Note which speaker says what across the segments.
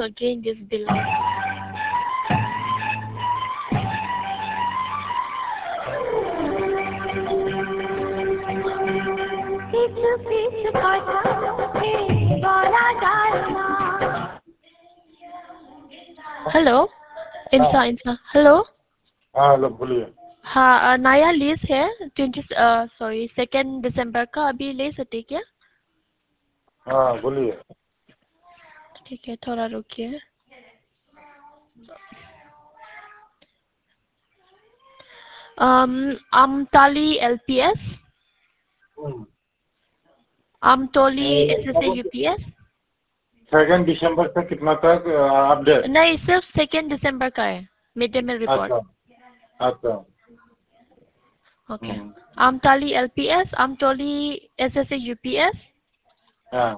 Speaker 1: again this bill. Hello इंसा hello.
Speaker 2: हाँ hello बोलिए।
Speaker 1: हाँ नया लीज है 2 दिसंबर का, अभी ले सकते क्या?
Speaker 2: हाँ बोलिए।
Speaker 1: ठीक है थोड़ा रुकिए। आमताली LPS, आमतोली SSA UPS।
Speaker 2: 2 दिसंबर से कितना तक अपडेट?
Speaker 1: नहीं सिर्फ 2 दिसंबर का है मिड डे मील रिपोर्ट।
Speaker 2: अच्छा अच्छा।
Speaker 1: Okay Amtali LPS, Amtoli SSA UPS।
Speaker 2: हाँ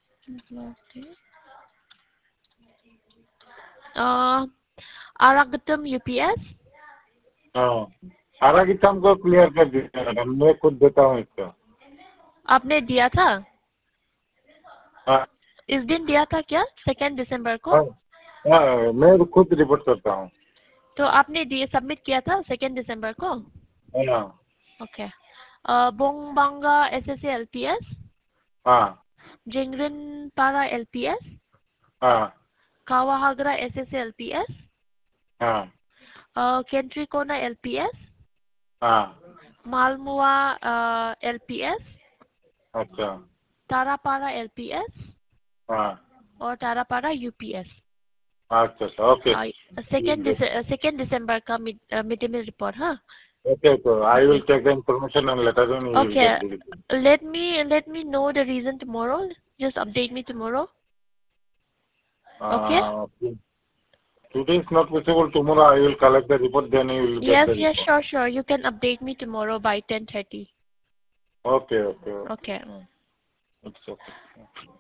Speaker 1: आरागतम UPS।
Speaker 2: हाँ सारा किताब को क्लियर कर दीजिए मैडम, मैं खुद देता हूँ इसका।
Speaker 1: आपने दिया था
Speaker 2: हाँ
Speaker 1: इस दिन दिया था क्या 2 दिसंबर को?
Speaker 2: हाँ हाँ, मैं खुद रिपोर्ट करता हूँ।
Speaker 1: तो आपने दिए सबमिट किया था 2 दिसंबर को?
Speaker 2: हाँ
Speaker 1: ओके बोंगबांगा SSA LPS,
Speaker 2: हाँ
Speaker 1: जिंगरिन पारा LPS,
Speaker 2: हाँ
Speaker 1: कावाहागरा SSA LPS,
Speaker 2: हाँ
Speaker 1: केंट्रिकोना LPS,
Speaker 2: हाँ।
Speaker 1: मालमुआ LPS,
Speaker 2: अच्छा
Speaker 1: तारापारा LPS
Speaker 2: हाँ
Speaker 1: और तारापारा UPS।
Speaker 2: अच्छा अच्छा ओके।
Speaker 1: 2 दिसंबर का मिड डे मील रिपोर्ट। हाँ
Speaker 2: Okay, so I will take the information and later on you will
Speaker 1: okay
Speaker 2: get the report.
Speaker 1: let me know the reason tomorrow. Just update me tomorrow. Okay.
Speaker 2: Today is not possible. Tomorrow I will collect the report, then you will get
Speaker 1: Yes,
Speaker 2: the
Speaker 1: yes,
Speaker 2: report.
Speaker 1: sure. You can update me tomorrow by 10:30.
Speaker 2: Okay, okay, okay.
Speaker 1: Okay.
Speaker 2: It's okay.